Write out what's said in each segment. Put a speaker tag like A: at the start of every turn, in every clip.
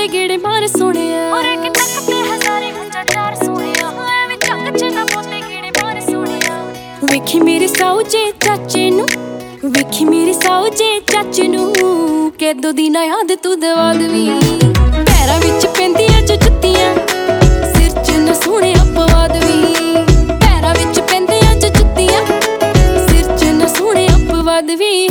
A: ਗੇੜੇ ਮਾਰ ਸੋਹਣਿਆ ਔਰੇ ਕਿ ਤੱਕ ਤੇ ਹਜ਼ਾਰੇ ਹੰਝਾ ਚਾਰ ਸੋਹਣਿਆ ਐਵੇਂ ਝੱਗ ਚ ਨਾ ਪੋਤੇ ਗੇੜੇ ਮਾਰ ਸੋਹਣਿਆ ਵੇਖੀ ਮੇਰੇ ਸਾਊ ਜੇ ਚਾਚੇ ਨੂੰ ਵੇਖੀ ਮੇਰੇ ਸਾਊ ਜੇ ਚਾਚੇ ਨੂੰ ਕਦੋਂ ਦੀ ਨਾ ਯਾਦ ਤੂੰ ਦਵਾ ਦਵੀਂ ਪੈਰਾਂ ਵਿੱਚ ਪੈਂਦੀਆਂ ਜੋ ਜੁੱਤੀਆਂ ਸਿਰ ਚ ਨਾ ਸੋਹਣਿਆ ਪਵਾ ਦਵੀਂ ਪੈਰਾਂ ਵਿੱਚ ਪੈਂਦੀਆਂ ਜੋ ਜੁੱਤੀਆਂ ਸਿਰ ਚ ਨਾ ਸੋਹਣਿਆ ਪਵਾ ਦਵੀਂ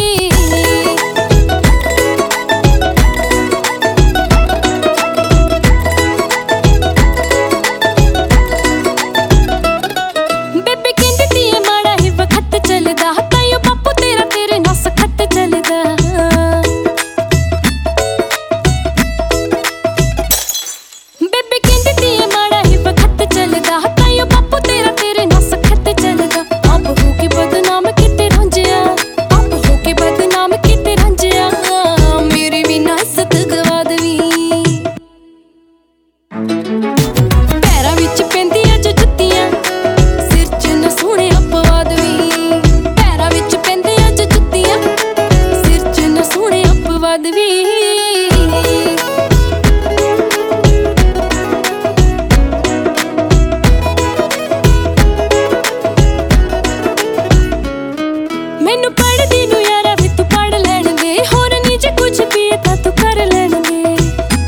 A: ਮੈਨੂੰ ਪੜ੍ਹਦੀ ਨੂੰ ਯਾਰਾ ਵੇ ਤੂੰ ਪੜ੍ਹ ਲੈਣ ਦੇ ਹੋਰ ਨੀ ਜੇ ਕੁਝ ਵੀ ਤਾਂ ਤੂੰ ਕਰ ਲੈਣ ਦੇ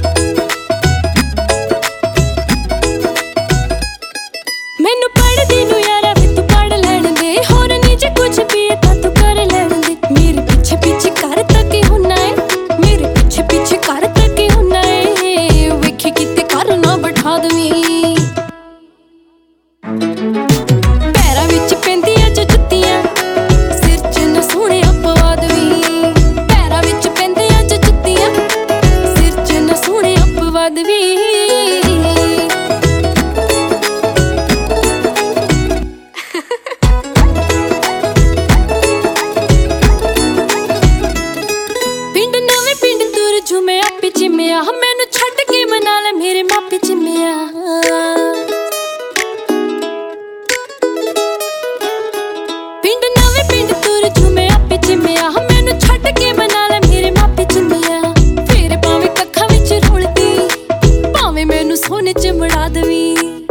A: ਮੈਨੂੰ ਪੜ੍ਹਦੀ ਨੂੰ ਯਾਰਾ ਵੇ ਤੂੰ ਪੜ੍ਹ ਲੈਣ ਦੇ ਹੋਰ ਨੀ ਜੇ ਕੁਝ ਵੀ ਤਾਂ ਤੂੰ ਕਰ ਲੈਣ ਦੇ ਮੇਰੇ ਪਿੱਛੇ ਪਿੱਛੇ ਕਰ ਤੱਕੀ ਹੁੰਨਾ ਏ ਮੇਰੇ ਪਿੱਛੇ ਪਿੱਛੇ ਕਰ ਤੱਕੀ ਹੁੰਨਾ ਏ ਵੇਖੇ ਕਿਤੇ ਕਰ ਨਾ ਬਿਠਾ ਦਵੀਂ ਪੈਰਾਂ ਵਿੱਚ ਪੈਂਦੀਆਂ ਜੋ ਜੁੱਤੀਆਂ ਮੈਂ ਆਪੇ ਚਿੰਮਿਆ ਮੈਨੂੰ ਛੱਡ ਕੇ ਮਨਾ ਲੈ ਮੇਰੇ ਮਾਪੇ ਚਿੰਮਿਆ ਪਿੰਡ ਨਵੇਂ ਪਿੰਡ ਤੁਰ ਜੂ ਮੈਂ ਆਪੇ ਚਿੰਮਿਆ ਮੈਨੂੰ ਛੱਡ ਕੇ ਮਨਾ ਲੈ ਮੇਰੇ ਮਾਪੇ ਚਿੰਮਿਆ ਫੇਰ ਭਾਵੇਂ ਕੱਖਾਂ ਵਿੱਚ ਰੁਲਦੀ ਭਾਵੇਂ ਮੈਨੂੰ ਸੋਨੇ ਚ ਮੜਾ ਦਵੀਂ